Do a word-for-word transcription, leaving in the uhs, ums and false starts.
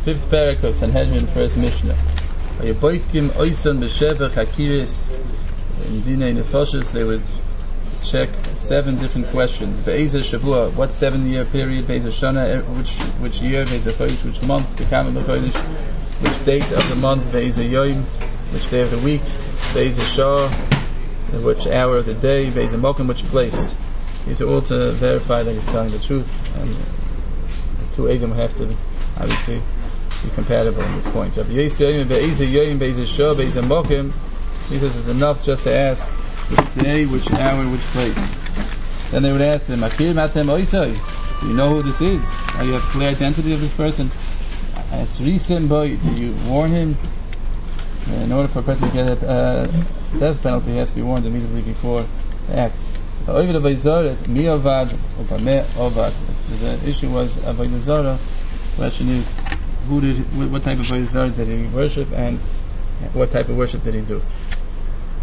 fifth parak of Sanhedrin, first Mishnah. Vayoboitkim oison b'sheva chakiris. In Dinei Nefashis, they would check seven different questions. Be'ezeh Shavua, what seven-year period? Be'ezeh Shana, which which year? Be'ezeh Chodesh, which month? Bekama B'Chodesh, which date of the month? Be'ezeh Yom, which day of the week? Be'ezeh Shah, which hour of the day? Be'ezeh Mokum, which place? These are all to verify that he's telling the truth, and the two Edom have to obviously be compatible in this point. Be'ezeh Yom, Be'ezeh Shah, Be'ezeh Mokum. He says it's enough just to ask which day, which hour, which place. Then they would ask them, Akir Matem Oisai, do you know who this is? Are you have clear identity of this person? Asrisim Boy, do you warn him? In order for a person to get a uh, death penalty, he has to be warned immediately before the act. The issue was Avodah Zarah. The question is, who did, what type of Avodah Zarah did he worship, and what type of worship did he do?